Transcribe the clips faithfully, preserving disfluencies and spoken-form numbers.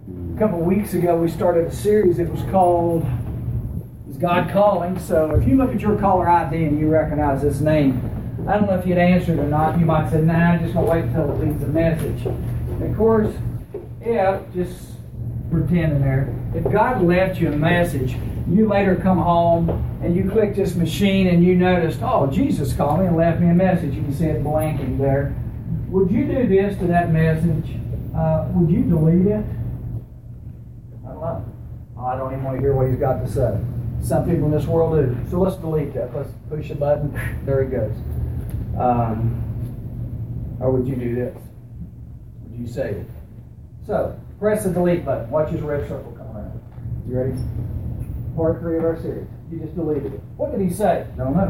A couple of weeks ago, we started a series. It was called Is God Calling? So if you look at your caller I D and you recognize this name, I don't know if you'd answered or not. You might say, nah, I'm just going to wait until it leaves a message. And of course, yeah, just pretend in there. If God left you a message, you later come home and you click this machine and you noticed, oh, Jesus called me and left me a message. You can see it blanking there. Would you do this to that message? Uh, would you delete it? I don't know. Oh, I don't even want to hear what he's got to say. Some people in this world do. So let's delete that. Let's push a button. There he goes. Um, or would you do this? Would you save it? So, press the delete button. Watch his red circle come around. You ready? Part three of our series. You just deleted it. What did he say? Don't know.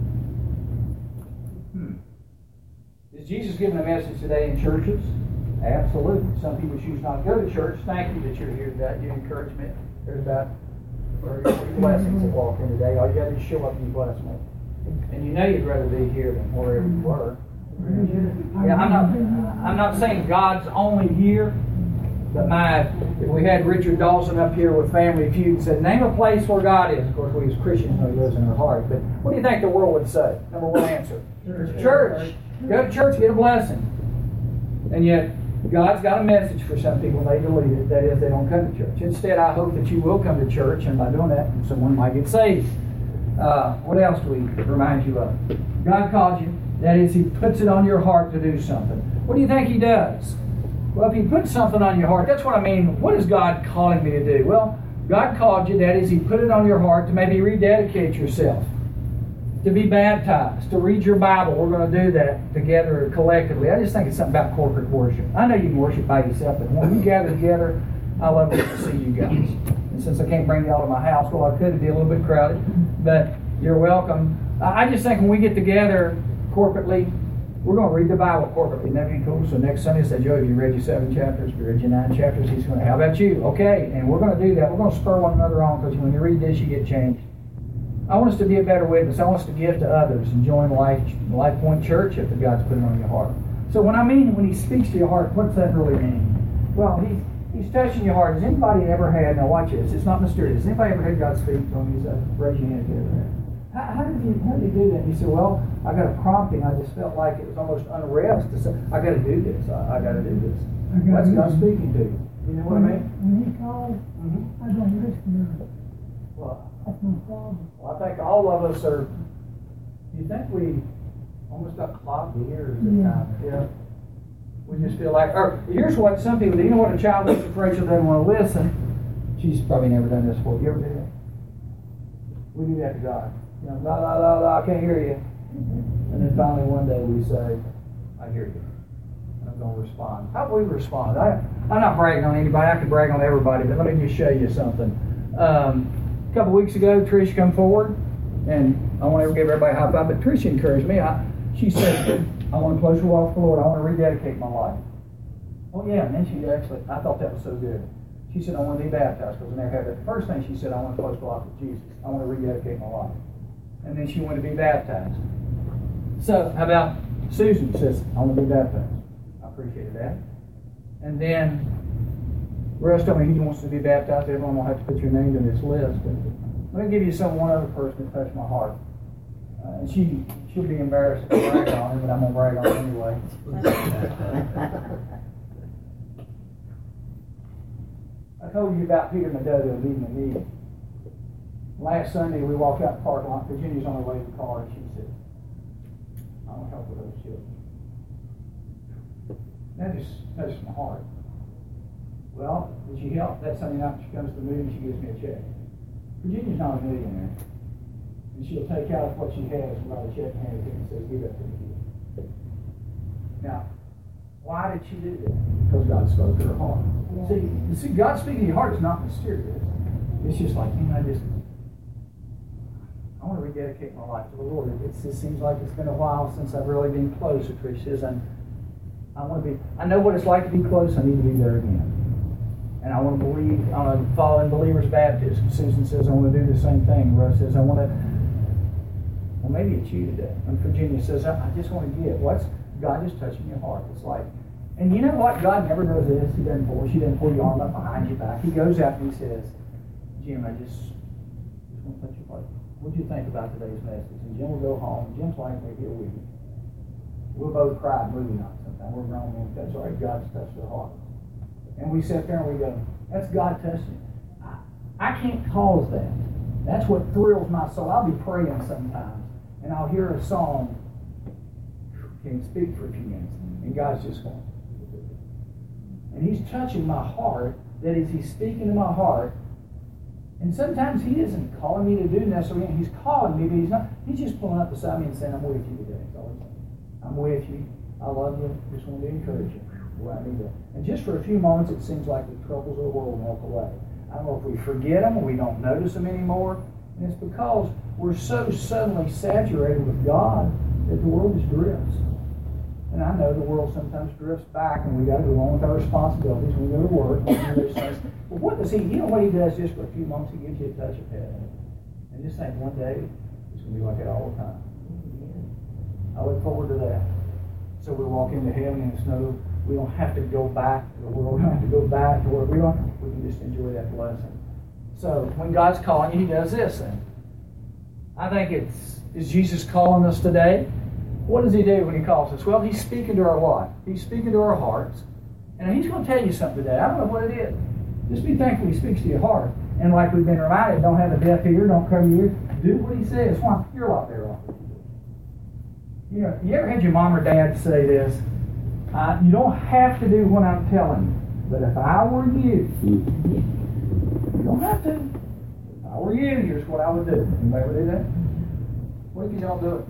Hmm. Is Jesus giving a message today in churches? Absolutely. Some people choose not to go to church. Thank you that you're here today. Your encouragement. There's about thirty, forty blessings that walk in today. All you got to do is show up and you bless me. And you know you'd rather be here than wherever you were. Yeah, I'm not. I'm not saying God's only here. But my, if we had Richard Dawson up here with Family Feud and said, name a place where God is. Of course, we as Christians know He lives in our heart. But what do you think the world would say? Number one answer. Church. Church. Go to church, get a blessing. And yet, God's got a message for some people, and they delete it. That is, they don't come to church. Instead, I hope that you will come to church, and by doing that, someone might get saved. Uh, what else do we remind you of? God calls you. That is, He puts it on your heart to do something. What do you think He does? Well, if He puts something on your heart, that's what I mean. What is God calling me to do? Well, God called you. That is, He put it on your heart to maybe rededicate yourself, to be baptized, to read your Bible. We're going to do that together collectively. I just think it's something about corporate worship. I know you can worship by yourself, but when we gather together, I love to see you guys. And since I can't bring y'all to my house, well, I could. It'd be a little bit crowded, but you're welcome. I just think when we get together corporately, we're going to read the Bible corporately. Isn't that be cool? So next Sunday, say, Joe, have you read your seven chapters? Have you read your nine chapters? He's going to, how about you? Okay, and we're going to do that. We're going to spur one another on, because when you read this, you get changed. I want us to be a better witness. I want us to give to others and join Life, Life Point Church if God's put it on your heart. So when I mean when He speaks to your heart, what's that really mean? Well, He's, he's touching your heart. Has anybody ever had, now watch this, it's not mysterious. Has anybody ever had God speak to them? He's uh, raise your hand if you ever had. How, how did you how did you do that? And you said, well, I got a prompting. I just felt like it was almost unrest to say, I got to do this. I, I got to do this. That's God speaking to you. You know what I mean? When He calls, mm-hmm. I don't listen to Him. Well, that's my problem. Well, I think all of us are. You think we almost got clogged ears at Yeah. times? Yeah. We just feel like. Or here's what some people do. You know what a child does if Rachel doesn't want to listen? She's probably never done this before. You ever do that? We do that to God. You know, la la la la, I can't hear you. And then finally one day we say, I hear you. And I'm going to respond. How do we respond? I, I'm not bragging on anybody. I could brag on everybody, but let me just show you something. Um, a couple weeks ago, Trish come forward, and I won't ever give everybody a high five, but Trish encouraged me. I, she said, I want a closer walk with the Lord. I want to rededicate my life. Oh yeah, and then she actually, I thought that was so good. She said, I want to be baptized, because I never had that. The first thing she said, I want a closer walk with Jesus. I want to rededicate my life. And then she wanted to be baptized. So, how about Susan says, I want to be baptized. I appreciated that. And then, the rest of me, he wants to be baptized. Everyone will have to put your name in this list. But let me give you some one other person that touched my heart. Uh, and she, she'll be embarrassed to brag on her, but I'm going to brag on her anyway. I told you about Peter Medodo leading the meeting. Last Sunday, we walked out the parking lot. Virginia's on her way to the car, and she said, I want to help with those children. That just touched my heart. Well, did she help? That Sunday night, she comes to the meeting, she gives me a check. Virginia's not a millionaire. And she'll take out what she has and write a check and hand it to me and says, give that to the kid. Now, why did she do that? Because God spoke to her heart. Yeah. See, see, God speaking to your heart is not mysterious. It's just like, you know, I just, I want to rededicate my life to the Lord. It just seems like it's been a while since I've really been close to Trish says, and I want to be, I know what it's like to be close. I need to be there again. And I want to believe, I want to follow in believers' baptism. Susan says, I want to do the same thing. Russ says, I want to, well, maybe it's you today. And Virginia says, I, I just want to give. What's God just touching your heart? It's like, And you know what? God never does this. He doesn't pull, she doesn't pull your arm up behind your back. He goes out and he says, Jim, I just, just want to touch your plate. What'd you think about today's message? And Jim will go home. Jim's like me here with you. We'll both cry movie night sometimes. We're grown men. That's all right. God's touched their heart. And we sit there and we go, that's God touching. I, I can't cause that. That's what thrills my soul. I'll be praying sometimes, and I'll hear a song. Can't speak for a few minutes, and God's just going. And He's touching my heart. That is, He's speaking to my heart. And sometimes He isn't calling me to do necessarily. He's calling me, but He's not. He's just pulling up beside me and saying, "I'm with you today." That's all He's saying. I'm with you. I love you. Just want to encourage you. Where I need that. And just for a few moments, it seems like the troubles of the world melt away. I don't know if we forget them or we don't notice them anymore. And it's because we're so suddenly saturated with God that the world just drifts. And I know the world sometimes drifts back, and we got to go on with our responsibilities. We go to work. And we do those things. But what does He? You know what He does just for a few moments? He gives you a touch of heaven. And just think, one day it's going to be like that all the time. I look forward to that. So we walk into heaven and it's no. We don't have to go back to the world. We don't have to go back to where we are. We can just enjoy that blessing. So when God's calling you, He does this thing. I think it's, is Jesus calling us today? What does He do when He calls us? Well, He's speaking to our what? He's speaking to our hearts. And He's going to tell you something today. I don't know what it is. Just be thankful He speaks to your heart. And like we've been reminded, don't have a deaf ear, don't cover your ears. Do what He says. Why? You're a lot better off. You know, you ever had your mom or dad say this? Uh, you don't have to do what I'm telling you, but if I were you, you don't have to. If I were you, here's what I would do. You ever do that? What if you don't do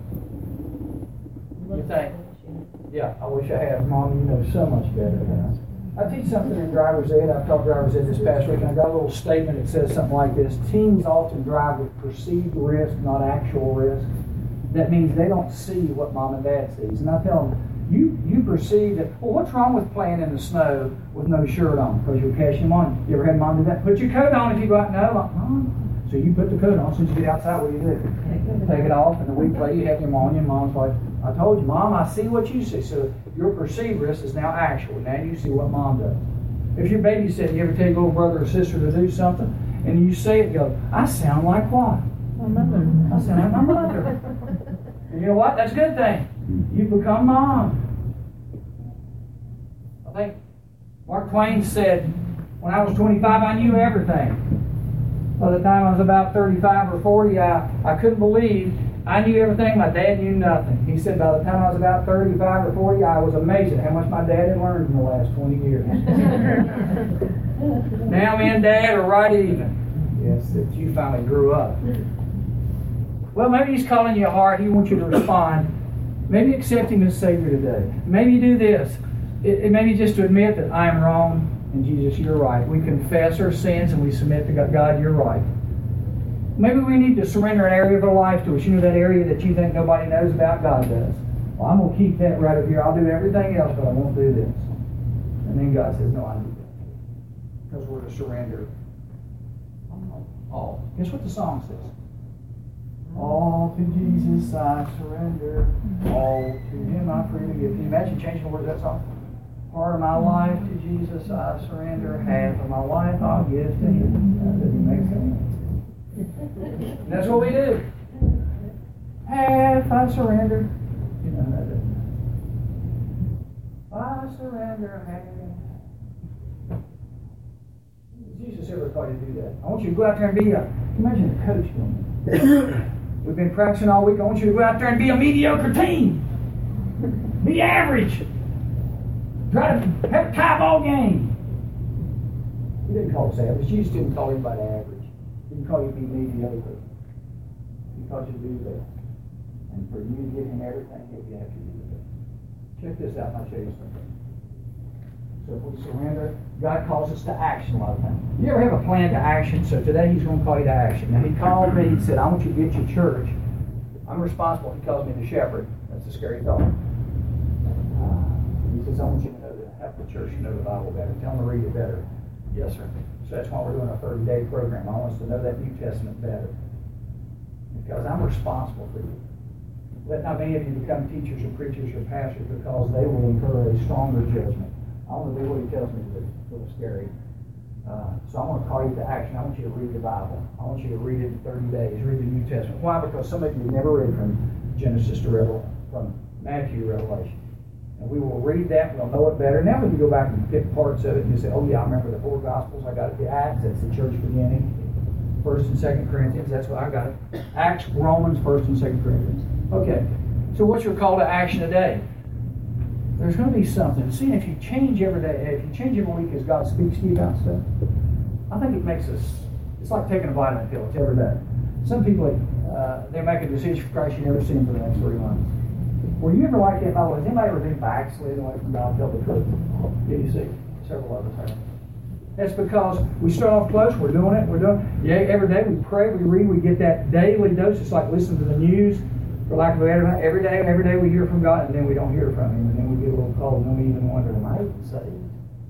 it? You think, yeah, I wish I had. Mom, you know so much better than us. I teach something in driver's ed. I've taught driver's ed this past week, and I got a little statement that says something like this. Teens often drive with perceived risk, not actual risk. That means they don't see what mom and dad sees. And I tell them, You you perceive that, well, what's wrong with playing in the snow with no shirt on? Because you're catching them on. You ever had mom do that? Put your coat on if you go out. No, like, Mom. So you put the coat on. Since you get outside, what do you do? Take it off, and a week later you have them on you, and Mom's like, I told you, Mom, I see what you see. So your perceived risk is now actual. Now you see what Mom does. If your babysitting, you ever tell your little brother or sister to do something, and you say it, you go, I sound like what? My mother. I sound like my mother. And you know what? That's a good thing. You become Mom. I think Mark Twain said, when I was twenty-five, I knew everything. By the time I was about thirty-five or forty, I, I couldn't believe I knew everything. My dad knew nothing. He said by the time I was about thirty-five or forty, I was amazed at how much my dad had learned in the last twenty years. Now me and Dad are right even. Yes, that you finally grew up. Well, maybe He's calling you hard. He wants you to respond. Maybe accept Him as Savior today. Maybe do this. It, it maybe just to admit that I am wrong and Jesus, you're right. We confess our sins and we submit to God. God, you're right. Maybe we need to surrender an area of our life to us. You know that area that you think nobody knows about? God does. Well, I'm going to keep that right up here. I'll do everything else, but I won't do this. And then God says, no, I need that. Because we're to surrender all. Guess what the song says? All to Jesus I surrender. All to Him I freely give. Can you imagine changing the words of that song? Part of my life to Jesus I surrender. Half of my life I'll give to Him. That doesn't make sense. And that's what we do. Half I surrender. You know that doesn't. I surrender half. Jesus ever taught you to do that? I want you to go out there and be a. Imagine a coach doing that. We've been practicing all week. I want you to go out there and be a mediocre team. Be average. Try to have a tie ball game. He didn't call us average. Jesus didn't call anybody average. He didn't call you to be mediocre. He called you to do that. And for you to give Him everything, He'll have you to do that. Check this out, and I'll show you something. So if we surrender, God calls us to action a lot of times. You ever have a plan to action? So today He's going to call you to action. Now He called me, He said, I want you to get your church. I'm responsible. He calls me the shepherd. That's a scary thought. Uh, he says, I want you to know to help the church to know the Bible better. Tell them to read it better. Yes, sir. So that's why we're doing a thirty-day program. I want us to know that New Testament better. Because I'm responsible for you. Let not many of you become teachers or preachers or pastors because they will incur a stronger judgment. I want to do what he tells me to do. It's a little scary. Uh, so I want to call you to action. I want you to read the Bible. I want you to read it in thirty days. Read the New Testament. Why? Because some of you have never read from Genesis to Revelation, from Matthew to Revelation. And we will read that. We'll know it better. Now we can go back and pick parts of it and you say, oh yeah, I remember the four Gospels. I got it. The Acts, that's the church beginning. First and Second Corinthians, that's what I got it. Acts, Romans, First and Second Corinthians. Okay. So what's your call to action today? There's going to be something. See, if you change every day, if you change every week as God speaks to you about stuff, I think it makes us, it's like taking a vitamin pill. It's every day. Some people, uh, they make a decision for Christ, you never see them for the next three months. Were you ever like that? By the way, has anybody ever been backslid away from God? Tell the truth. Yeah, you see, several of us have. That's because we start off close, we're doing it, we're doing it. Yeah, every day we pray, we read, we get that daily dose. It's like listening to the news. For lack of a better term, every day, every day we hear from God, and then we don't hear from Him, and then we get a little cold, and then we even wonder, am I even saved?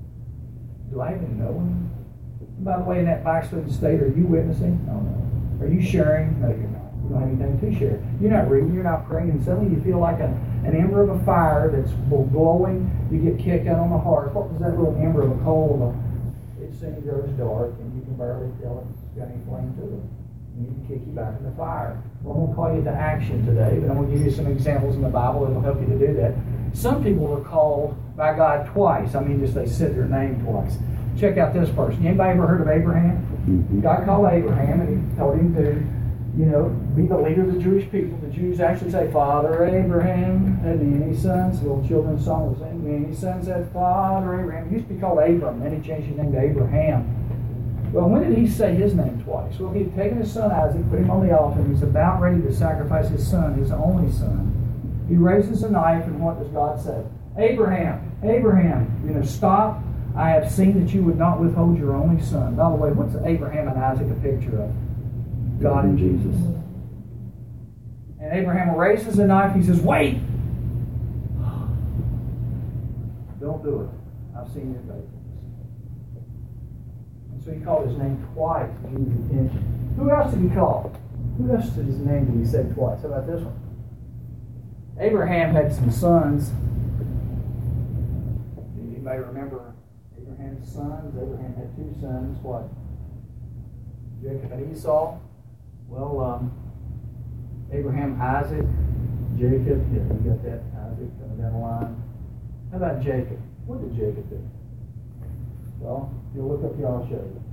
Do I even know Him? And by the way, in that backslidden state, are you witnessing? No, no. Are you sharing? No, you're not. You don't have anything to share. You're not reading, you're not praying, and suddenly you feel like a, an ember of a fire that's glowing. You get kicked out on the heart. What was that little ember of a coal? It soon goes dark, and you can barely tell it's got any flame to it. And you can kick you back in the fire. Well, I'm going to call you to action today, but I'm going to give you some examples in the Bible that will help you to do that. Some people are called by God twice. I mean, just they said their name twice. Check out this person. Anybody ever heard of Abraham? Mm-hmm. God called Abraham, and He told him to, you know, be the leader of the Jewish people. The Jews actually say, Father Abraham, had any sons? The little children's song was saying, any sons said, Father Abraham. He used to be called Abram. Then He changed his name to Abraham. Well, when did He say his name twice? Well, He had taken his son Isaac, put him on the altar, and He's about ready to sacrifice his son, his only son. He raises a knife, and what does God say? Abraham, Abraham, you know, stop. I have seen that you would not withhold your only son. By the way, what's Abraham and Isaac a picture of? God and Jesus. And Abraham raises a knife. He says, wait! Don't do it. I've seen your faith. So He called his name twice to give his attention. Who else did He call? Who else did his name did He say twice? How about this one? Abraham had some sons. You may remember Abraham's sons. Abraham had two sons. What? Jacob and Esau. Well, um, Abraham, Isaac, Jacob. Yeah, you got that. Isaac coming down the line. How about Jacob? What did Jacob do? Well, you'll look up here, I'll show you.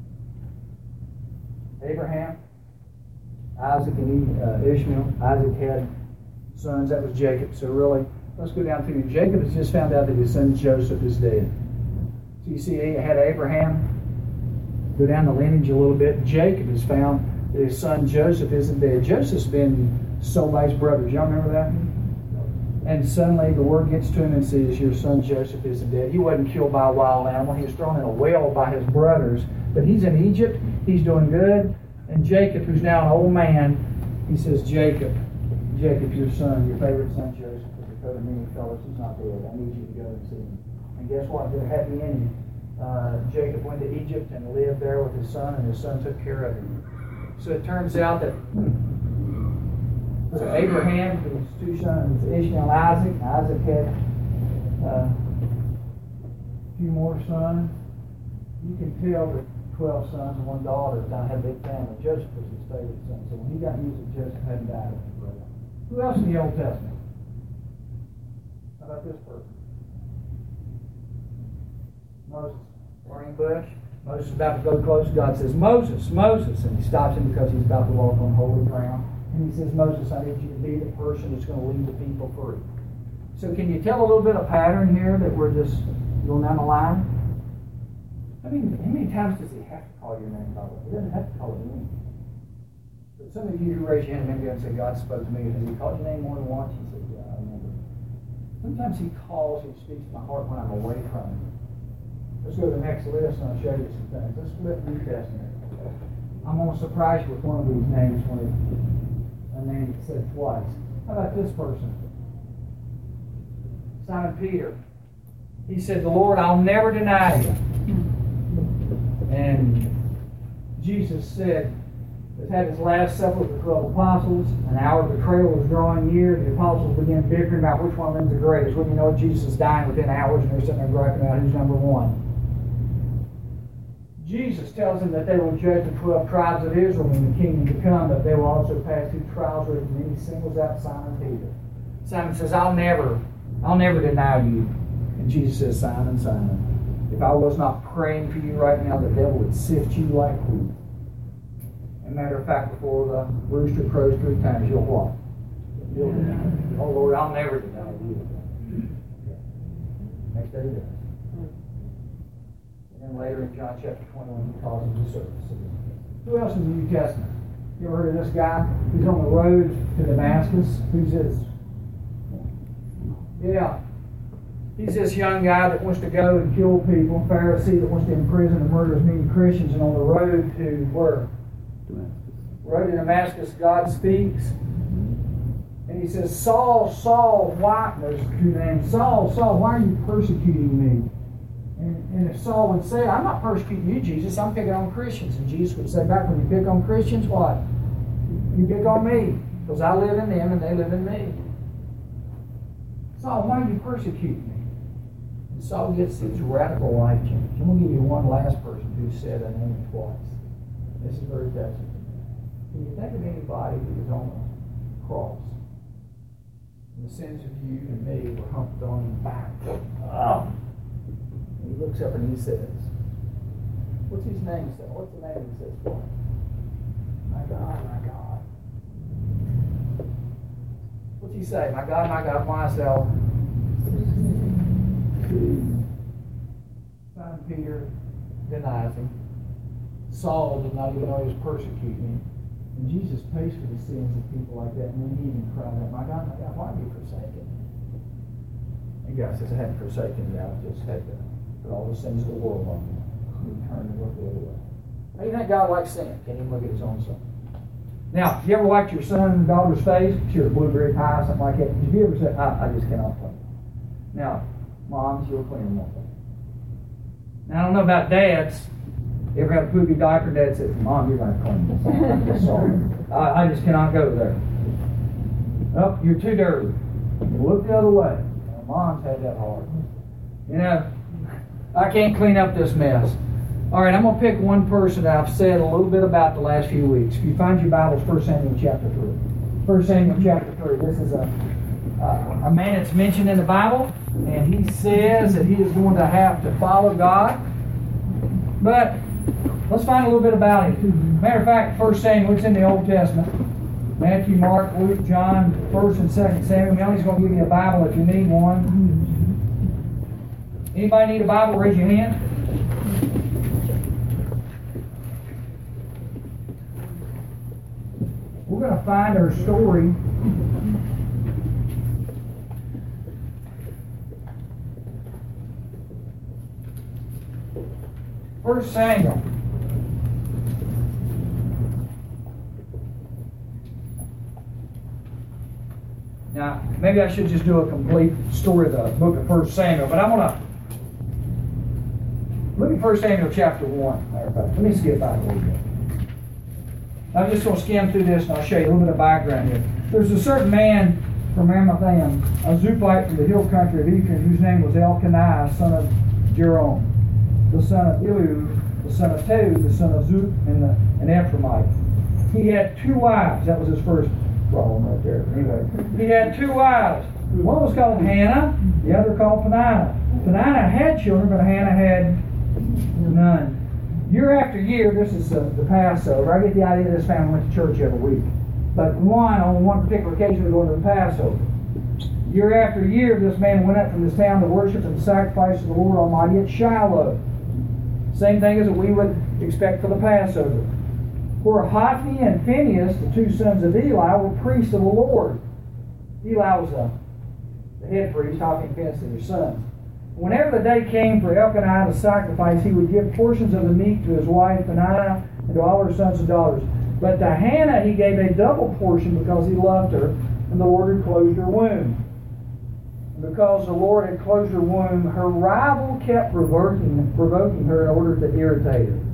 Abraham, Isaac, and uh, Ishmael. Isaac had sons. That was Jacob. So really, let's go down through. Jacob has just found out that his son Joseph is dead. So you see, he had Abraham. Go down the lineage a little bit. Jacob has found that his son Joseph isn't dead. Joseph's been sold by his brothers. Y'all remember that? And suddenly the word gets to him and says, your son Joseph isn't dead. He wasn't killed by a wild animal. He was thrown in a well by his brothers. But he's in Egypt. He's doing good. And Jacob, who's now an old man, he says, Jacob, Jacob, your son, your favorite son Joseph, with the coat of many colors, he's not dead. I need you to go and see him. And guess what? They're happy ending. Uh, Jacob went to Egypt and lived there with his son, and his son took care of him. So it turns out that so Abraham, his two sons, Ishmael and Isaac. Isaac had uh, a few more sons. You can tell that twelve sons and one daughter down had a big family. Joseph was his favorite son. So when he got news that Joseph hadn't died with his brother. Who else in the Old Testament? How about this person? Moses. Burning bush. Moses is about to go close. God says, Moses, Moses. And He stops him because he's about to walk on holy ground. And He says, Moses, I need you to be the person that's going to lead the people free. So can you tell a little bit of pattern here that we're just going down the line? I mean, how many times does He have to call your name, by the way? He doesn't have to call your name. But some of you who raise your hand maybe and say, God spoke to me. Has He called your name more than once? You say, yeah, I remember. Sometimes He calls, He speaks to my heart when I'm away from Him. Let's go to the next list and I'll show you some things. Let's flip New Testament. I'm going to surprise you with one of these names when it, a name said twice. How about this person? Simon Peter. He said, the Lord, I'll never deny you. And Jesus said, has had his last supper with the twelve apostles. An hour of betrayal was drawing near. The apostles began bickering about which one of them is the greatest. Wouldn't you know Jesus is dying within hours, and they're sitting there griping about who's number one. Jesus tells them that they will judge the twelve tribes of Israel in the kingdom to come, but they will also pass through trials where many singles out Simon Peter. Simon says, I'll never, I'll never deny you. And Jesus says, Simon, Simon, if I was not praying for you right now, the devil would sift you like wheat. As a matter of fact, before the rooster crows three times, you'll what? You'll deny me. Oh Lord, I'll never deny you. Next day he does. And later in John chapter twenty-one, he calls him to service. Who else in the New Testament? You ever heard of this guy? He's on the road to Damascus. Who's this? Yeah. He's this young guy that wants to go and kill people, Pharisee that wants to imprison and murder as many Christians, and on the road to where? Damascus. Road to Damascus, God speaks. And he says, Saul, Saul, why? There's two names. Saul, Saul, why are you persecuting me? And, and if Saul would say, I'm not persecuting you, Jesus, I'm picking on Christians. And Jesus would say back, when you pick on Christians, what? You pick on me. Because I live in them and they live in me. Saul, why are you persecuting me? And Saul gets his radical life change. I'm going to give you one last person who said a name twice. This is very touching. Can you think of anybody who was on the cross? And the sins of you and me were humped on him back. Oh. He looks up and he says, what's his name say? What's the name he says for? My God, my God. What's he say? My God, my God, why shall Simon Peter denies him. Saul did not even know he was persecuting him. And Jesus pays for the sins of people like that. And then he even cried out, my God, my God, why have you forsaken me? And God says, I haven't forsaken you, I'll just take it. But all the sins of the world on you. You turn and look the other way. How do you think God likes sin? Can't even look at his own son. Now, you ever watch your son and daughter's face? Sure, blueberry pie, something like that. Have you ever said, I, I just cannot play? Now, moms, you'll clean them up. Now, I don't know about dads. You ever had a poopy diaper? Dad says, Mom, you're going to clean this. I'm just sorry. I, I just cannot go there. Oh, you're too dirty. You look the other way. Now, Mom's had that hard. You know, I can't clean up this mess. All right, I'm going to pick one person that I've said a little bit about the last few weeks. If you find your Bibles, First Samuel chapter three. First Samuel chapter three. This is a, uh, a man that's mentioned in the Bible, and he says that he is going to have to follow God. But let's find a little bit about him. Matter of fact, First Samuel, it's in the Old Testament. Matthew, Mark, Luke, John, First and Second Samuel. Melly's going to give you a Bible if you need one. Anybody need a Bible? Raise your hand. We're going to find our story First Samuel. Now, maybe I should just do a complete story of the book of First Samuel, but I'm going to look at First Samuel chapter one. Let me skip back a little bit. I'm just going to skim through this and I'll show you a little bit of background here. There's a certain man from Ramathaim, a Zuphite from the hill country of Ephraim, whose name was Elkanah, son of Jerome, the son of Eliud, the son of Tehu, the son of Zuph, and the, an Ephraimite. He had two wives. That was his first problem right there. Anyway, he had two wives. One was called Hannah, the other called Peninnah. Peninnah had children, but Hannah had none. Year after year, this is uh, the Passover. I get the idea that this family went to church every week. But one, on one particular occasion, they were going to the Passover. Year after year, this man went up from his town to worship and sacrifice to the Lord Almighty at Shiloh. Same thing as what we would expect for the Passover. Where Hophni and Phinehas, the two sons of Eli, were priests of the Lord. Eli was uh, the head priest, Hophni and Phinehas were their sons. Whenever the day came for Elkanah to sacrifice, he would give portions of the meat to his wife Peninnah and to all her sons and daughters. But to Hannah he gave a double portion because he loved her, and the Lord had closed her womb. And because the Lord had closed her womb, her rival kept provoking, provoking her in order to irritate her.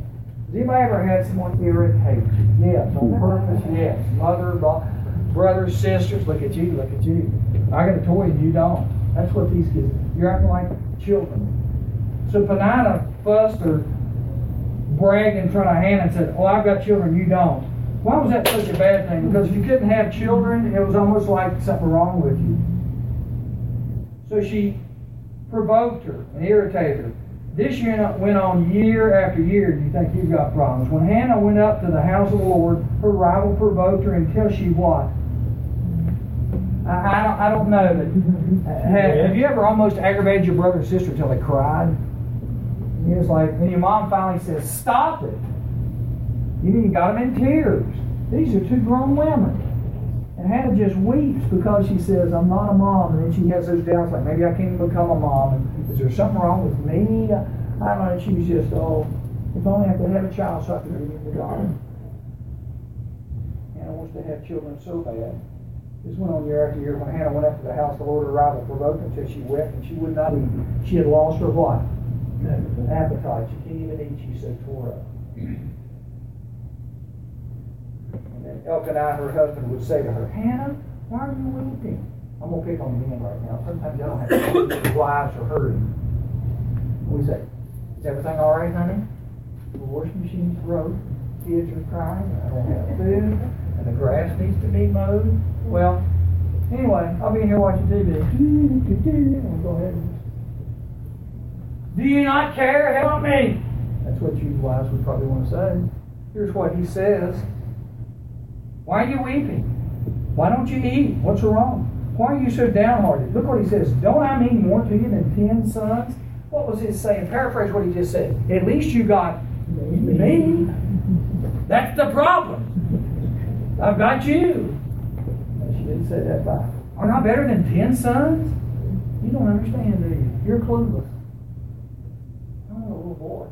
Has anybody ever had someone irritate you? Yes, on purpose, yes. Mother, brothers, sisters, look at you, look at you. I got a toy and you don't. That's what these kids do. You're acting like children. So Peninnah fussed or bragged in front of Hannah and said, oh, I've got children, you don't. Why was that such a bad thing? Because if you couldn't have children, it was almost like something wrong with you. So she provoked her and irritated her. This year went on year after year, and you think you've got problems. When Hannah went up to the house of the Lord, her rival provoked her until she what? I, I, don't, I don't know. That, have, have you ever almost aggravated your brother or sister until they cried? And it's like, and your mom finally says, stop it. You even got them in tears. These are two grown women. And Hannah just weeps because she says, I'm not a mom. And then she has those doubts like, maybe I can't even become a mom. And is there something wrong with me? I don't know. And she was just, oh, if only I could have a child so I could read the God. Hannah wants to have children so bad. This went on year after year. When Hannah went up to the house, the Lord her rival provoked her until she wept and she would not eat. She had lost her what? Appetite. She can't even eat. She so tore up. And Elkanah, her husband, would say to her, Hannah, why are you weeping? I'm going to pick on the men right now. Sometimes I don't have to their wives are hurting. We say, is everything all right, honey? The washing machine's broke. Kids are crying. I don't have food. And the grass needs to be mowed. Well, anyway, I'll be in here watching T V. I'll go ahead and do you not care? Help me. That's what you wives would probably want to say. Here's what he says. Why are you weeping? Why don't you eat? What's wrong? Why are you so downhearted? Look what he says. Don't I mean more to you than ten sons? What was his saying? Paraphrase what he just said. At least you got me. That's the problem. I've got you. No, she didn't say that back. Aren't I better than ten sons? You don't understand, do you? You're clueless. I'm a little boy.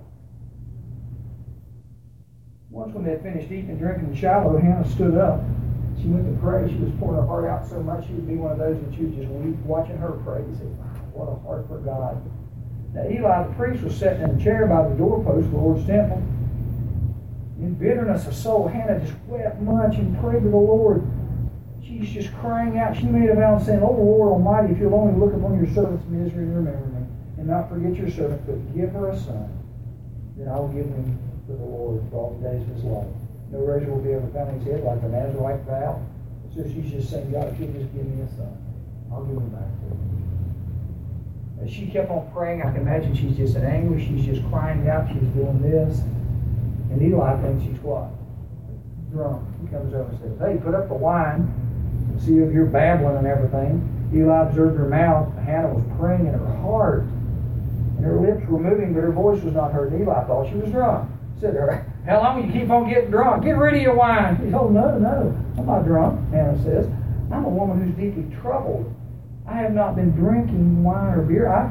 Once when they had finished eating and drinking in Shiloh, Hannah stood up. She went to pray. She was pouring her heart out so much she would be one of those that she would just weep watching her pray. You say, wow, what a heart for God. Now Eli the priest was sitting in a chair by the doorpost of the Lord's temple. In bitterness of soul, Hannah just wept much and prayed to the Lord. She's just crying out. She made a vow saying, oh Lord Almighty, if you'll only look upon your servant's misery and remember me, and not forget your servant, but give her a son, then I will give him to the Lord for all the days of his life. No razor will be ever found in his head like the Nazarite vow. So she's just saying, God, if you'll just give me a son, I'll give him back to you. As she kept on praying, I can imagine she's just in anguish. She's just crying out. She's doing this. And Eli thinks she's what? Drunk. He comes over and says, hey, put up the wine. See if you're babbling and everything. Eli observed her mouth. Hannah was praying in her heart. And her lips were moving, but her voice was not heard. And Eli thought she was drunk. He said to her, how long will you keep on getting drunk? Get rid of your wine. He said, oh, no, no. I'm not drunk, Hannah says. I'm a woman who's deeply troubled. I have not been drinking wine or beer. I,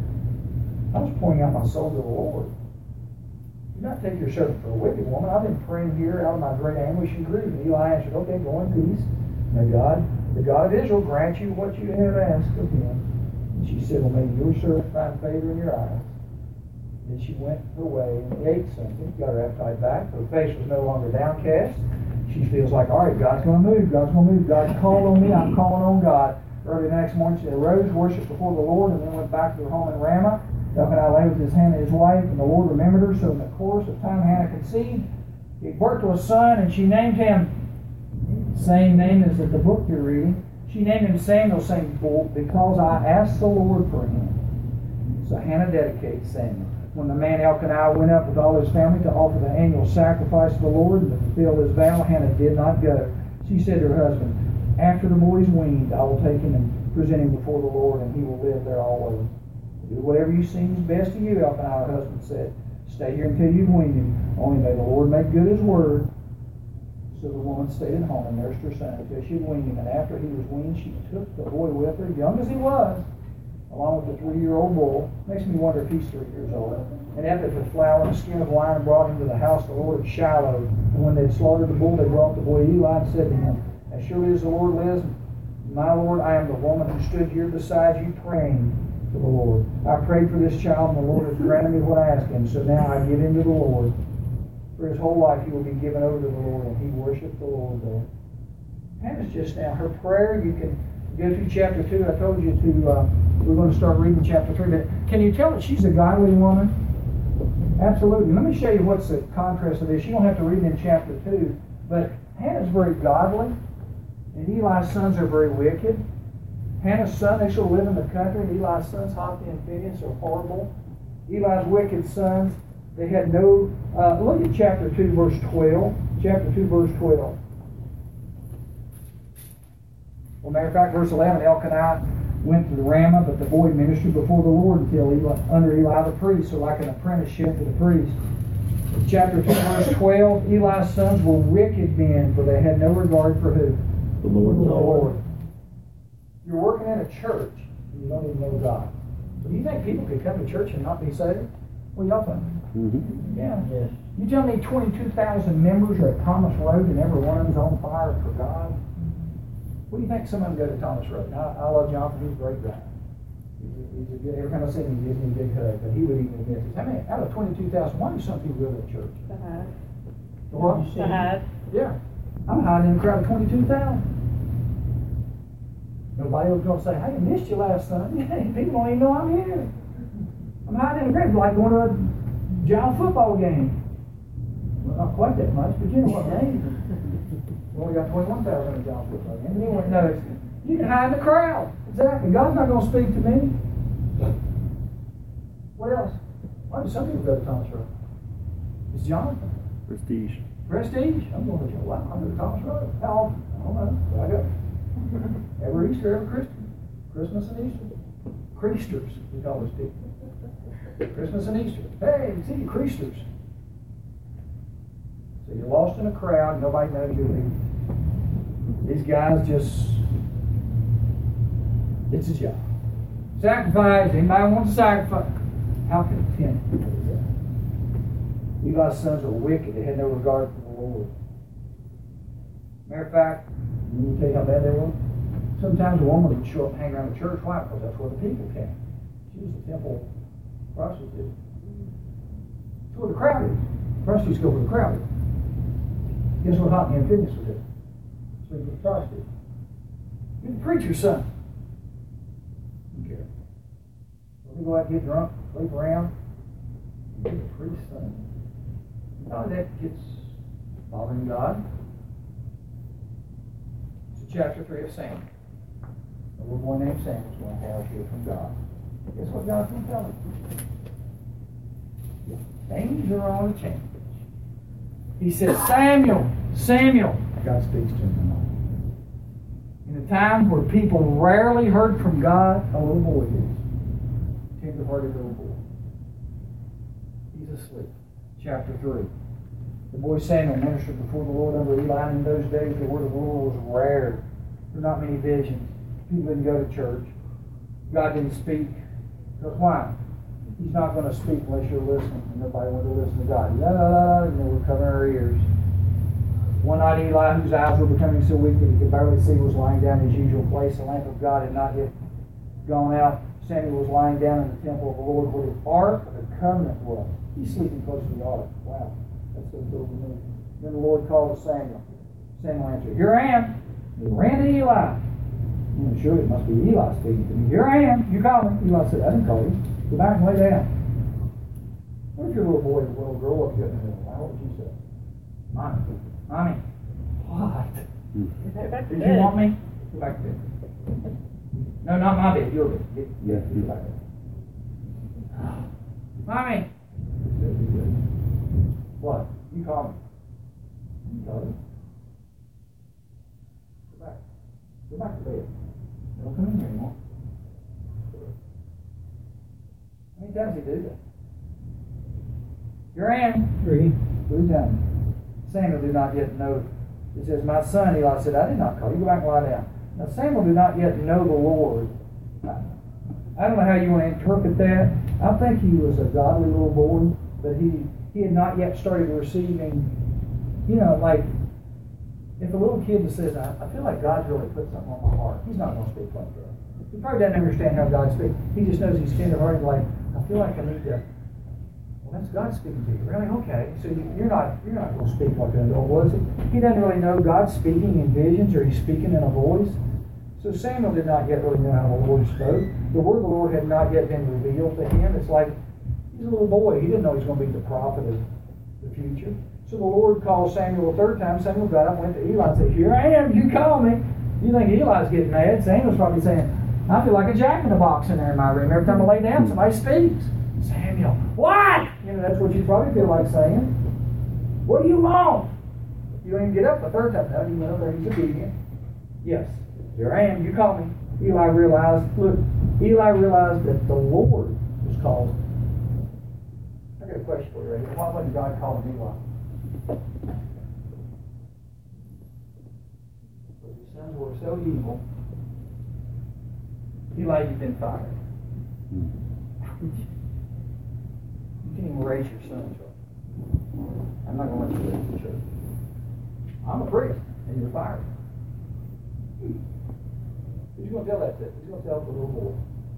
I was pouring out my soul to the Lord. Do not take your servant for a wicked woman. I've been praying here out of my great anguish and grief. And Eli answered, okay, go in peace. May God, the God of Israel, grant you what you have asked of him. And she said, well, may your servant find favor in your eyes. Then she went her way and ate something, got her appetite back. Her face was no longer downcast. She feels like, all right, God's going to move. God's going to move. God's called on me. I'm calling on God. Early the next morning, she arose, worshipped before the Lord, and then went back to her home in Ramah. Elkanah lay with his Hannah, his wife, and the Lord remembered her. So in the course of time, Hannah conceived. He birth to a son, and she named him, same name as at the book you're reading. She named him Samuel, saying, because I asked the Lord for him. So Hannah dedicates Samuel. When the man Elkanah went up with all his family to offer the annual sacrifice to the Lord and to fulfill his vow, Hannah did not go. She said to her husband, after the boy is weaned, I will take him and present him before the Lord, and he will live there always. Do whatever you seems best to you, Elkanah, her husband said. Stay here until you've weaned him. Only may the Lord make good his word. So the woman stayed at home and nursed her son until she weaned him. And after he was weaned, she took the boy with her, young as he was, along with the three-year-old bull. Makes me wonder if he's three years old. And emptied the flour and a skin of wine and brought him to the house of the Lord at Shiloh. And when they had slaughtered the bull, they brought the boy Eli and said to him, as surely as the Lord lives, my Lord, I am the woman who stood here beside you praying to the Lord. I prayed for this child, and the Lord has granted me what I asked him. So now I give him to the Lord. For his whole life he will be given over to the Lord, and he worshiped the Lord there. Hannah's just now, her prayer, you can go through chapter two. I told you to, uh, we're going to start reading chapter three. But can you tell that she's a godly woman? Absolutely. Let me show you what's the contrast of this. You don't have to read in chapter two. But Hannah's very godly, and Eli's sons are very wicked. Hannah's son, they shall live in the country, and Eli's sons, Hophni and Phinehas, are horrible. Eli's wicked sons, they had no... Uh, look at chapter two, verse twelve. Chapter two, verse twelve. Well, matter of fact, verse eleven, Elkanah went to the Ramah, but the boy ministered before the Lord until Eli, under Eli the priest, so like an apprenticeship to the priest. Chapter two, verse twelve, Eli's sons were wicked men, for they had no regard for who? The Lord. The Lord. You're working in a church, and you don't even know God. So do you think people could come to church and not be saved? What do y'all think? Mm-hmm. Yeah. Yes. You tell me twenty-two thousand members are at Thomas Road and every one of them's on fire for God? What do you think some of them go to Thomas Road? Now, I love Jonathan. He's a great guy. He's a, he's a good, every time I see him, he gives me a big hug. But he would even admit this. How many, out of twenty-two thousand, why do some people go to that church? The Hive. The what? The Hive. Yeah. I'm hiding in a crowd of twenty-two thousand. Nobody was going to say, hey, I missed you last Sunday. People don't even know I'm here. I'm hiding in a crowd like going to a Giant football game. Well, not quite that much, but you know what game. We only got twenty-one thousand in a Giant football game. Anyway, no, you can hide in the crowd. Exactly. God's not going to speak to me. What else? Why do some people go to Thomas Road? It's Jonathan. Prestige. Prestige. I'm going to wow, I'm going to Thomas Road. How often? I don't know. But I go. Every Easter, every Christmas. Christmas and Easter. Creasters, we call those people. Christmas and Easter. Hey, see you, Creasters. So you're lost in a crowd, nobody knows you're leaving. These guys just, it's a job. Sacrifice, anybody wants to sacrifice? How content is that? Eli's sons were wicked, they had no regard for the Lord. Matter of fact, let me tell you how bad they were. Sometimes a woman would show up and hang around the church. Why? Because that's where the people came. She was the temple prostitute. That's where the crowd is. Prostitutes go where the crowd is. Guess what Hophni and Phinehas would do? Sleep with the prostitute. You're the preacher's son. Don't care. Well, they go out and get drunk, sleep around. You're the priest's son. You know that gets bothering God. Chapter three of Samuel. A little boy named Samuel is going to have here from God. Guess what God's going to tell him? Things are on a change. He says, Samuel, Samuel. God speaks to him tonight. In a time where people rarely heard from God, a little boy is. Tender-hearted little boy. He's asleep. Chapter three. The boy Samuel ministered before the Lord under Eli, and in those days the word of the Lord was rare. There were not many visions. People didn't go to church. God didn't speak. Because why? He's not going to speak unless you're listening, and nobody wanted to listen to God. La, la, la, la, you know, we're covering our ears. One night Eli, whose eyes were becoming so weak that he could barely see, was lying down in his usual place. The lamp of God had not yet gone out. Samuel was lying down in the temple of the Lord where the ark of the covenant was. He's sleeping close to the ark. Wow. That's so cool to me. Then the Lord called to Samuel. Samuel answered, Here I am. He ran to Eli. I'm sure it must be Eli speaking to me. Here I am. You called me. Eli said, I didn't call you. Go back and lay down. What if your little boy or little girl up here in the middle? What would you say? Mommy. Mommy. What? Did you want me? Go back to bed. No, not my bed. Your bed. Get, Yeah. get back there. Mommy. What? You call me. You call me. Go back. Go back to bed. Don't come in here anymore. How many times did he do that? Here I am. Three. Three times. Samuel did not yet know. It says, My son, Eli said, I did not call you. Go back and lie down. Now Samuel did not yet know the Lord. I don't know how you want to interpret that. I think he was a godly little boy, but he, he had not yet started receiving, you know, like, if a little kid that says, I, I feel like God's really put something on my heart, he's not going to speak like that. He probably doesn't understand how God speaks. He just knows he's tender-hearted, like, I feel like I need to Well, that's God speaking to you. Really? Okay. So you're not you're not going to speak like an adult, was it? He doesn't really know God's speaking in visions or he's speaking in a voice. So Samuel did not yet really know how the Lord spoke. The word of the Lord had not yet been revealed to him. It's like he's a little boy. He didn't know he was going to be the prophet of the future. So the Lord called Samuel a third time. Samuel got up, went to Eli and said, "Here I am, you call me." You think Eli's getting mad. Samuel's probably saying, "I feel like a jack-in-the-box in there in my room. Every time I lay down, somebody speaks." Samuel, what? You know, that's what you probably feel like saying. What do you want? You don't even get up the third time. No, you know, there he's obedient. Yes, here I am, you call me. Eli realized, look, Eli realized that the Lord was called. I got a question for you right here. Why wasn't God calling Eli? Because his sons were so evil. Eli, you've been fired. You can't even raise your sons right. I'm not going to let you raise the church. I'm a priest, and you're fired. Who's going to tell that to? Who's going to tell the little boy?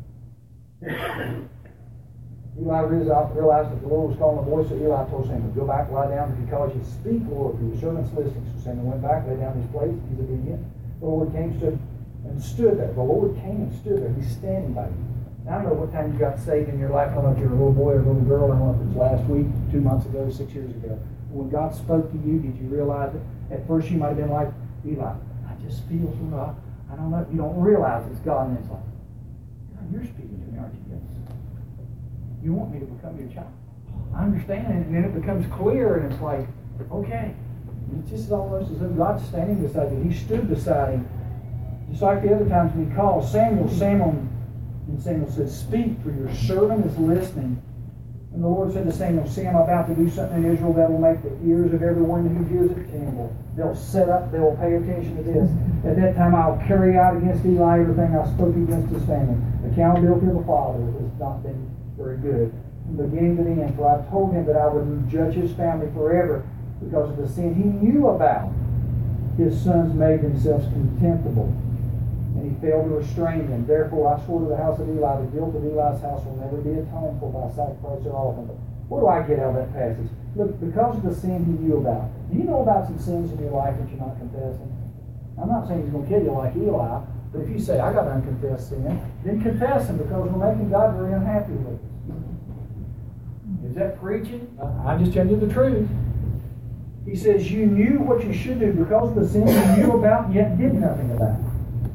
Eli realized that the Lord was calling the boy, so Eli told Samuel, "Go back, lie down, because you speak, Lord, for your servant's listening." So Samuel went back, lay down in his place. He's obedient. The Lord came, stood, and stood there. The Lord came and stood there. He's standing by you. Now, I don't know what time you got saved in your life. I don't know if you're a little boy or a little girl. I don't know if it was last week, two months ago, six years ago. When God spoke to you, did you realize it? At first, you might have been like, Eli, I just feel so right. I don't know. You don't realize it's God, and it's like, God, you're speaking to me, aren't you? Yes. You want me to become your child. I understand, and then it becomes clear, and it's like, okay. It's just almost as though God's standing beside you. He stood beside him. Just like the other times when he called Samuel, Samuel, and Samuel said, "Speak, for your servant is listening." And the Lord said to Samuel, "See, I'm about to do something in Israel that will make the ears of everyone who hears it tingle. They'll set up, they will pay attention to this. At that time I'll carry out against Eli everything I spoke against his family. The accountability of the father has not been very good from the beginning to the end. For I told him that I would judge his family forever because of the sin he knew about. His sons made themselves contemptible, and he failed to restrain them. Therefore I swore to the house of Eli, the guilt of Eli's house will never be atoned for by sacrifice or offering." What do I get out of that passage? Look, because of the sin he knew about. Do you know about some sins in your life that you're not confessing? I'm not saying he's going to kill you like Eli, but if you say, "I got unconfessed sin," then confess them, because we're making God very unhappy with us. Is that preaching? I'm just telling you the truth. He says, you knew what you should do because of the sin you knew about, yet did nothing about it.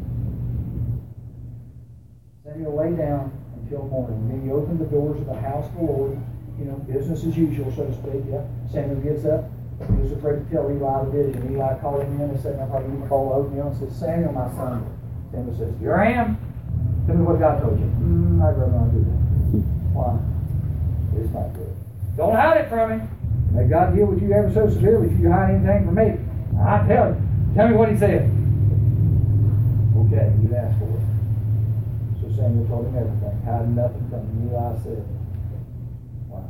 Samuel lay down until morning. Then he opened the doors of the house of the Lord. You know, business as usual, so to speak. Yeah. Samuel gets up. He was afraid to tell Eli the vision. Eli called him in and said, "I probably even call Othniel and said, Samuel, my son." Samuel says, "Here I am." Tell me what God told you. Mm, I'd rather not do that. Why? It's not good. Don't hide it from him. May God deal with you ever so severely if you hide anything from me. I tell you. Tell me what he said. Okay, you've asked for it. So Samuel told him everything, hiding nothing from him. Eli said, "Wow.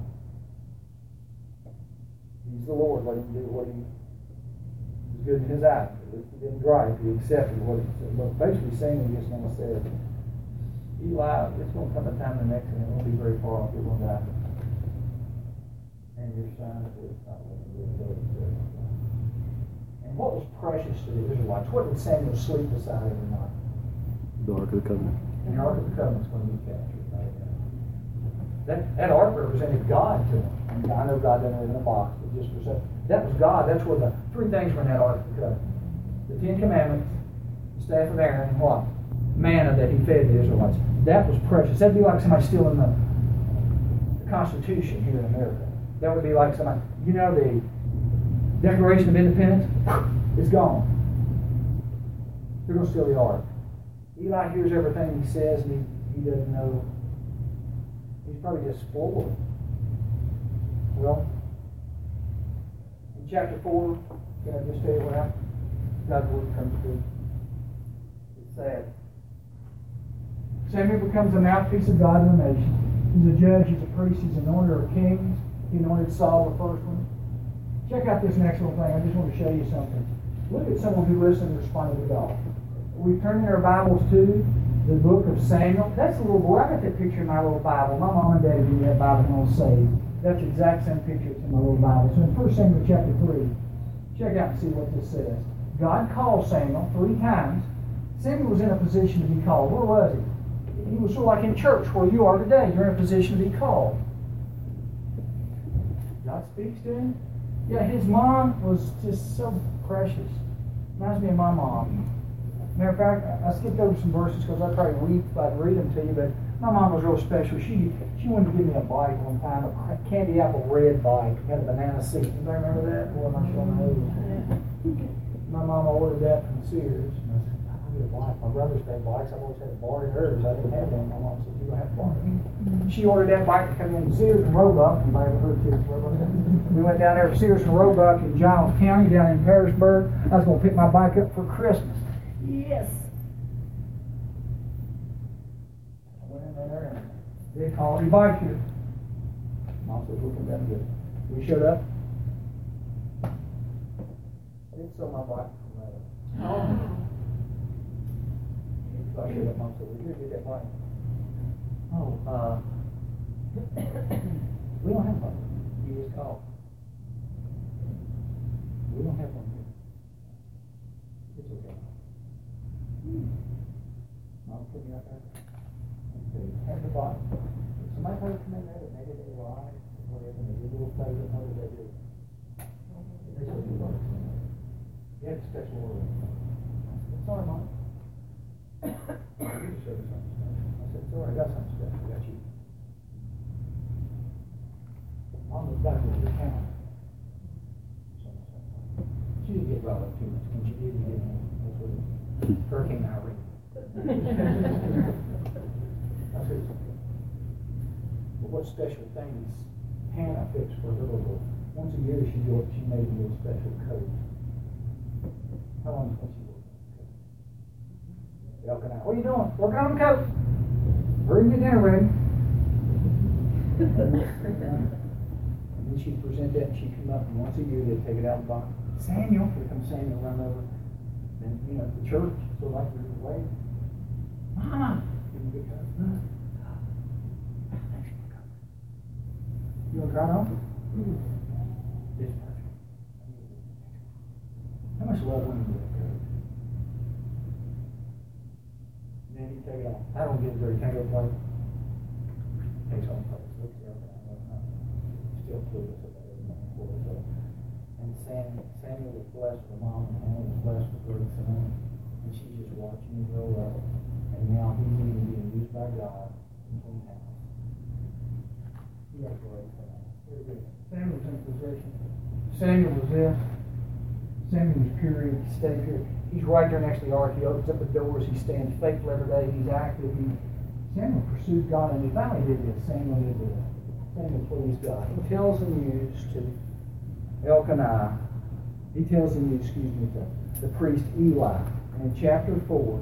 He's the Lord. Let him do what he was good in his eyes." He didn't gripe. He accepted what he said. But basically Samuel just now said, "Eli, it's going to come a time the next and it won't be very far off. You're going to die. And your son is not looking good." And what was precious to the Israelites? What did Samuel sleep beside every night? The Ark of the Covenant. And the Ark of the Covenant is going to be captured. Right? That, that Ark represented God to them. I mean, I know God doesn't live in a box, but just for such, that was God. That's where the three things were in that Ark of the Covenant: the Ten Commandments, the staff of Aaron, and what? Manna that he fed the Israelites. That was precious. That'd be like somebody stealing the, the Constitution here in America. That would be like somebody, you know, the Declaration of Independence is gone. They're going to steal the Ark. Eli hears everything he says, and he, he doesn't know. He's probably just floored. Well, in chapter four, can I just tell you what happened? God's word comes true. It's sad. Samuel becomes a mouthpiece of God in the nation. He's a judge, he's a priest, he's an anointer of kings. He anointed Saul, the first one. Check out this next little thing. I just want to show you something. Look at someone who listened and responded to God. We turn in our Bibles to the book of Samuel. That's a little boy. I got that picture in my little Bible. My mom and dad gave me that Bible when I was saved. That's the exact same picture that's in my little Bible. So in First Samuel chapter three, check out and see what this says. God called Samuel three times. Samuel was in a position to be called. Where was he? He was sort of like in church where you are today. You're in a position to be called. God speaks to him. Yeah, his mom was just so precious. Reminds me of my mom. Matter of fact, I skipped over some verses because I'd probably weep if I'd read them to you, but my mom was real special. She she wanted to give me a bike one time, a candy apple red bike. It had a banana seat. Anybody remember that? Boy, I'm not sure my age. My mom ordered that from Sears. And I said, I'll get a bike. My brothers had bikes. I've always had to borrow hers. I didn't have one. My mom said, you're going to have to borrow it. She ordered that bike to come in Sears and Roebuck. And I ever heard Sears and Roebuck? We went down there to Sears and Roebuck in Giles County, down in Harrisburg. I was going to pick my bike up for Christmas. Yes. I went in there and they called me bike here. Mom said, we'll come down and get it. We showed up. I didn't sell my bike from that. Oh. So I showed up. Mom said, well, here, get that bike. Oh, uh, we don't have one. You just called. We don't have one here. It's okay. Mom put me out there. Okay, have the bike. Somebody probably come in there that made it a lie, whatever, and they did a little favor, and what did they do? They said, you brought it to me. You had a special order. I said, sorry, Mom. You just showed me something special. I said, sorry, I got something special. I got you. Mom was back with the counter. She didn't get brought up too much. When she did, you didn't know. That's what it was. Hurricane Irene. I said, but what special things Hannah fixed for her little. Once a year she go, she made me a special coat. How long is she working? Elk and I. What are you doing? Working on the coat. Bring your dinner ready. And then she'd present that and she'd come up and once a year they'd take it out and box. Samuel, here comes Samuel run over. And you know, the church, so like we were away. Mama! Didn't get cut. Huh? You want to try it on? Mm-hmm. It's perfect. How much love when you do that coat? Then you take it off. I don't get it dirty. Take it away. Takes on place. Looks there. Still clueless about everything. And Sam, Samuel was blessed with a mom, and Hannah was blessed with her son. And she's just watching him grow up. And now he's even being used by God in the house. He had a great time. Samuel was in possession. Samuel was this. Samuel was pure. He stayed pure. He's right there next to the ark. He opens up the doors. He stands faithful every day. He's active. He, Samuel pursued God, and he finally did this. Samuel did this. Samuel pleased God. He tells the news to Elkanah. He tells the news, excuse me, to the priest Eli. And in chapter four,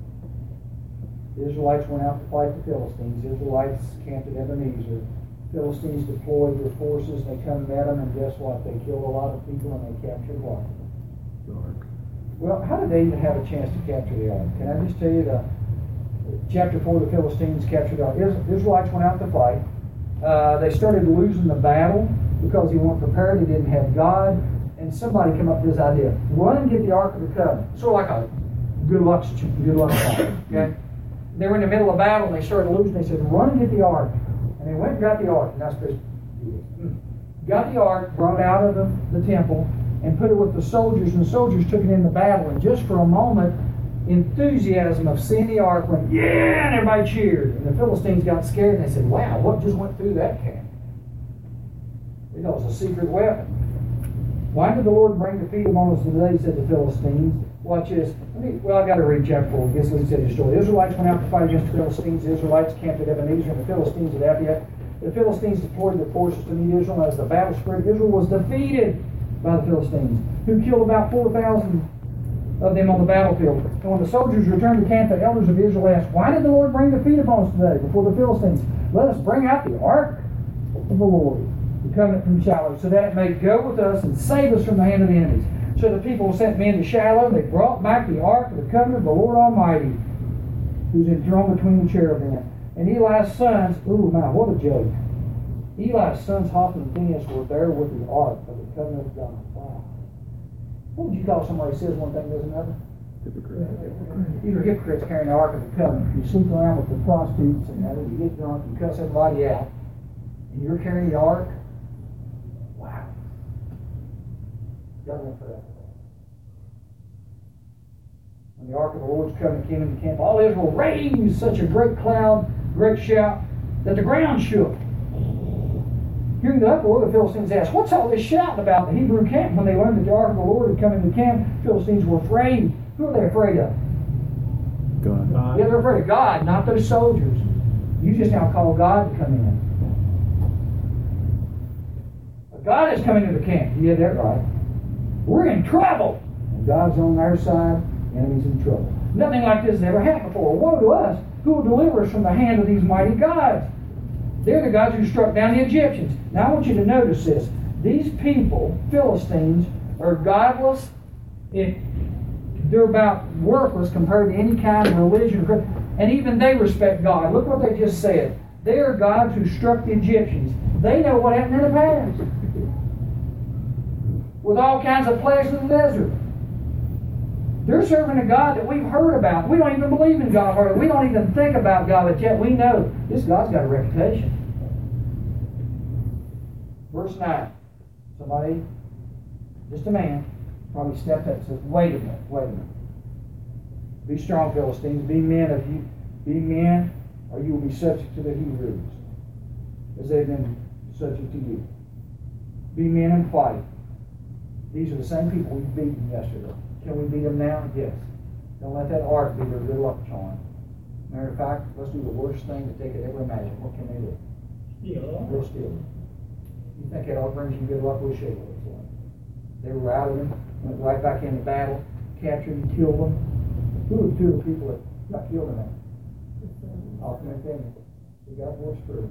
the Israelites went out to fight the Philistines. The Israelites camped at Ebenezer. Philistines deployed their forces. They come and met them, and guess what? They killed a lot of people, and they captured what? The ark. Well, how did they even have a chance to capture the ark? Can I just tell you that chapter four, the Philistines captured the ark. The Israelites went out to fight. Uh, they started losing the battle because they weren't prepared. They didn't have God. And somebody came up with this idea: run and get the Ark of the Covenant. Sort of like a good luck, good luck charm. Okay. They were in the middle of battle, and they started losing. They said, run and get the Ark. And they went and got the Ark. And that's supposed to do it. Got the Ark, brought it out of the, the temple, and put it with the soldiers. And the soldiers took it into battle. And just for a moment, enthusiasm of seeing the Ark went, yeah, and everybody cheered. And the Philistines got scared, and they said, wow, what just went through that camp? We thought it was a secret weapon. Why did the Lord bring defeat among us today, said the Philistines? Watch this. Let me, well, I've got to read chapter four. Guess let's tell you the story. The Israelites went out to fight against the Philistines. The Israelites camped at Ebenezer, and the Philistines at Apiat. The Philistines deployed their forces to meet Israel. As the battle spread, Israel was defeated by the Philistines, who killed about four thousand of them on the battlefield. And when the soldiers returned to camp, the elders of Israel asked, why did the Lord bring defeat upon us today before the Philistines? Let us bring out the ark of the Lord, the covenant from Shiloh, so that it may go with us and save us from the hand of the enemies. So the people sent men to Shiloh, and they brought back the ark of the covenant of the Lord Almighty, who's enthroned between the cherubim. And Eli's sons, ooh, my, what a joke. Eli's sons Hophni and Phinehas were there with the ark of the covenant of God. Wow. What would you call somebody who says one thing does another? Hypocrite. These are hypocrites carrying the ark of the covenant. You sleep around with the prostitutes and that, you get drunk, you cuss everybody out, and you're carrying the ark. Wow. God went for that. When the ark of the Lord's covenant came into camp, all Israel raised such a great cloud, great shout, that the ground shook. Hearing the uproar, the Philistines asked, "What's all this shouting about?" The Hebrew camp, when they learned that the ark of the Lord had come into camp, the Philistines were afraid. Who are they afraid of? God. Yeah, they're afraid of God, not those soldiers. You just now call God to come in. But God is coming into the camp. You get that right. We're in trouble. And God's on our side, the enemy's in trouble. Nothing like this has ever happened before. Woe to us. Who will deliver us from the hand of these mighty gods? They're the gods who struck down the Egyptians. Now I want you to notice this. These people, Philistines, are godless. It, they're about worthless compared to any kind of religion. And even they respect God. Look what they just said. They are gods who struck the Egyptians. They know what happened in the past. With all kinds of plagues in the desert. They're serving a God that we've heard about. We don't even believe in God hardly. We don't even think about God, but yet we know this God's got a reputation. Verse nine. Somebody, just a man, probably stepped up and said, wait a minute, wait a minute. Be strong, Philistines. Be men of you. Be men, or you will be subject to the Hebrews, as they've been subject to you. Be men and fight. These are the same people we beat yesterday. Can we beat them now? Yes. Don't let that ark be their good luck charm. Matter of fact, let's do the worst thing that they could ever imagine. What can they do? Yeah. They'll steal it. You think that all brings you good luck? We'll show you what it's like. They routed them, went right back into battle, captured and killed them. Who were two of the people that got killed in that? Hophni and Phinehas. They got what's true.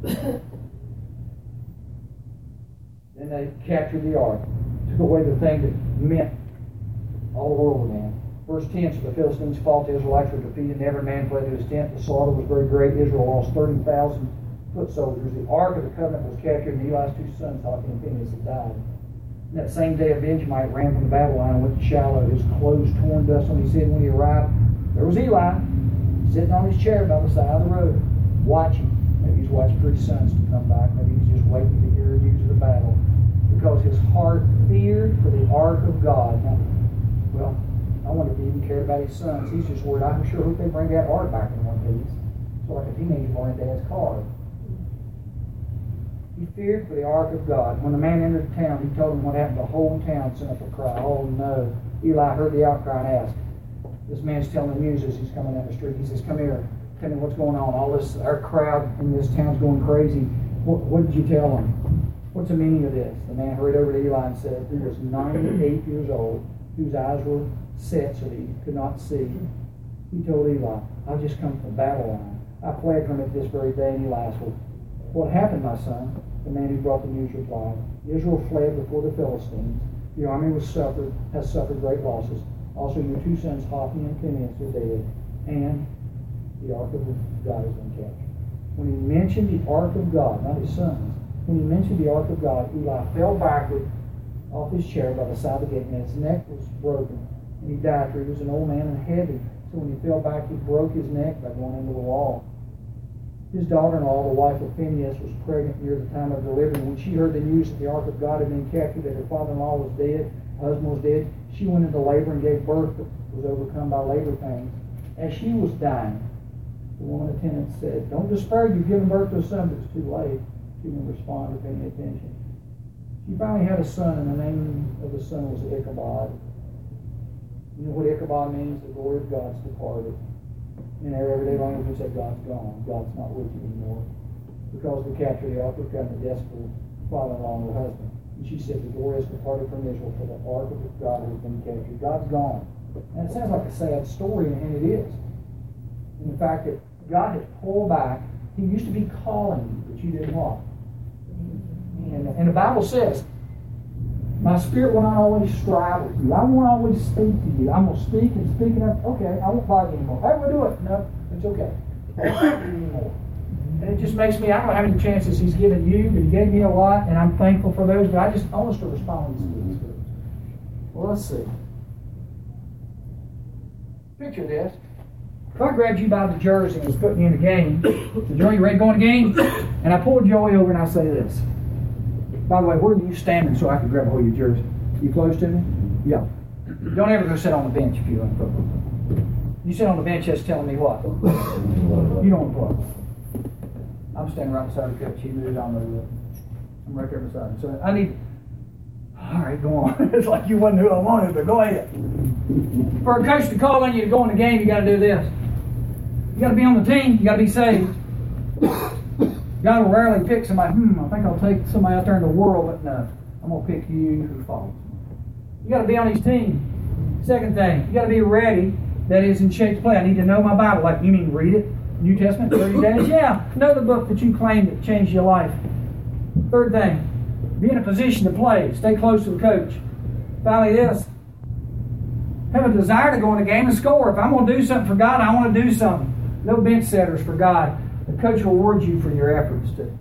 Then they captured the ark, took away the thing that meant all the world was in. Verse ten, so the Philistines fought, the Israelites were defeated, and every man fled to his tent. The slaughter was very great. Israel lost thirty thousand foot soldiers. The ark of the covenant was captured, and Eli's two sons, Hophni and Phinehas, had died. And that same day, a Benjamite ran from the battle line and went to Shiloh, his clothes torn, dust on his head. When he arrived, there was Eli, sitting on his chair by the side of the road, watching. Maybe he's watching for his sons to come back. Maybe he's just waiting to hear the news of the battle. Because his heart feared for the ark of God. Now, well, I wonder if he even cared about his sons. He's just worried. I'm sure hope they bring that ark back in one piece. So like a teenager going into dad's car. He feared for the ark of God. When the man entered the town, he told him what happened. The whole town sent up a cry. Oh no. Eli heard the outcry and asked. This man's telling the news as he's coming down the street. He says, come here. Tell me what's going on. All this, our crowd in this town's going crazy. What, what did you tell him? What's the meaning of this? The man hurried over to Eli and said, he was ninety-eight years old, whose eyes were set so that he could not see. He told Eli, I've just come from the battle line. I fled from it this very day. And Eli asked, well, what happened, my son? The man who brought the news replied, Israel fled before the Philistines. The army was suffered, has suffered great losses. Also your two sons, Hophni and Phinehas, are dead, and the ark of God has been captured. When he mentioned the ark of God, not his sons, when he mentioned the ark of God, Eli fell backward off his chair by the side of the gate, and his neck was broken, and he died, for he was an old man and heavy. So when he fell back, he broke his neck by going into the wall. His daughter-in-law, the wife of Phinehas, was pregnant near the time of delivery. When she heard the news that the ark of God had been captured, that her father-in-law was dead, her husband was dead, she went into labor and gave birth, but was overcome by labor pains. As she was dying, the woman attendant said, don't despair, you've given birth to a son, but it's too late. She didn't respond or pay any attention. She finally had a son, and the name of the son was Ichabod. You know what Ichabod means? The glory of God's departed. In our everyday language, we say God's gone. God's not with you anymore. Because we captured the ark of God and the desperate father-in-law and her husband. And she said, the glory has departed from Israel, for the ark of God has been captured. God's gone. And it sounds like a sad story, and it is. And the fact that God had pulled back, He used to be calling you, but you didn't walk. And, and the Bible says, my spirit will not always strive with you. I won't always speak to you. I'm going to speak and speak and I'm, okay, I won't bother you anymore. Hey, we'll do it. No, it's okay. I won't bother you anymore. And it just makes me, I don't know how many chances he's given you, but he gave me a lot, and I'm thankful for those, but I just, I want us to respond to these. Well, let's see. Picture this. If I grabbed you by the jersey and was putting you in the game, said, Joey, you ready to go in the game? And I pulled Joey over and I say this. By the way, where are you standing so I can grab a hold of your jersey? You close to me? Yeah. Don't ever go sit on the bench if you want to play. You sit on the bench, that's telling me what? You don't want to play. I'm standing right beside the coach. He moves on the I'm right there beside him. So I need, all right, go on. It's like you wasn't who I wanted, but go ahead. For a coach to call on you to go in the game, you got to do this. You got to be on the team. You got to be saved. God will rarely pick somebody. Hmm, I think I'll take somebody out there in the world, but no, I'm gonna pick you who follows me. You got to be on his team. Second thing, you got to be ready. That is in shape to play. I need to know my Bible. Like, you mean read it? New Testament, thirty days? Yeah. Know the book that you claim that changed your life. Third thing, be in a position to play. Stay close to the coach. Finally, this. Have a desire to go in a game and score. If I'm going to do something for God, I want to do something. No bench setters for God. The coach will reward you for your efforts too.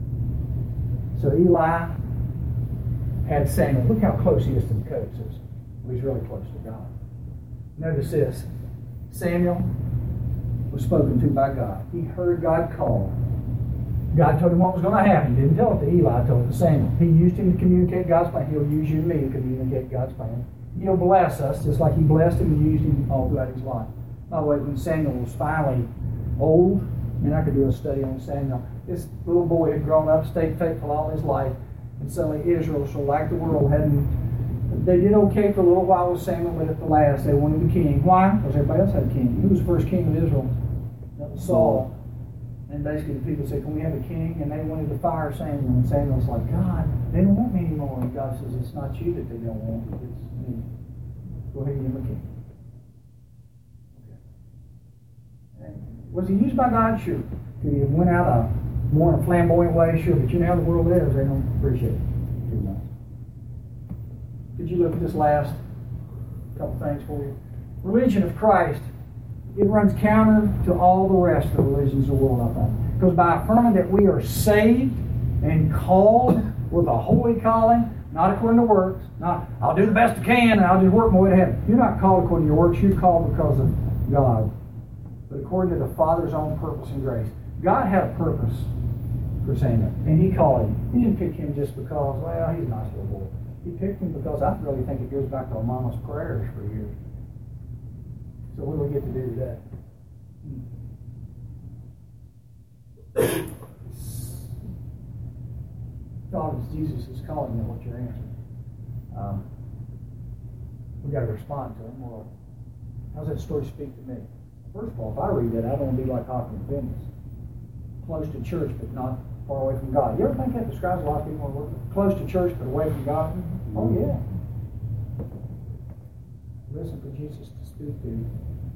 So Eli had Samuel. Look how close he is to the coach. He's really close to God. Notice this. Samuel was spoken to by God. He heard God call. God told him what was going to happen. He didn't tell it to Eli, he told it to Samuel. He used him to communicate God's plan. He'll use you and me to communicate God's plan. He'll bless us just like he blessed him and used him all throughout his life. By the way, when Samuel was finally old, and I could do a study on Samuel, this little boy had grown up, stayed faithful all his life, and suddenly Israel, so like the world, hadn't. They did okay for a little while with Samuel, but at the last they wanted a king. Why? Because everybody else had a king. Who was the first king of Israel? That was Saul. And basically the people said, can we have a king? And they wanted to fire Samuel. And Samuel's like, God, they don't want me anymore. And God says, it's not you that they don't want, it's me. Go ahead and give him a king. Okay. Was he used by God? Sure. Could he have went out a more flamboyant way? Sure. But you know how the world is. They don't appreciate it too much. Did you look at this last couple things for you? Religion of Christ. It runs counter to all the rest of the religions of the world, I think. Because by affirming that we are saved and called with a holy calling, not according to works, not, I'll do the best I can and I'll just work my way to heaven. You're not called according to your works, you're called because of God. But according to the Father's own purpose and grace. God had a purpose for Samuel, and he called him. He didn't pick him just because, well, he's a nice little boy. He picked him because I really think it goes back to Mama's prayers for years. So what do we get to do today? God, as Jesus is calling you, what you're answering. Um, we got to respond to him. Well, how's that story speak to me? First of all, if I read that, I don't want to be like Hoffman and Phineas. Close to church, but not far away from God. You ever think that describes a lot of people who are close to church, but away from God? Oh, yeah. Listen for Jesus to speak to you.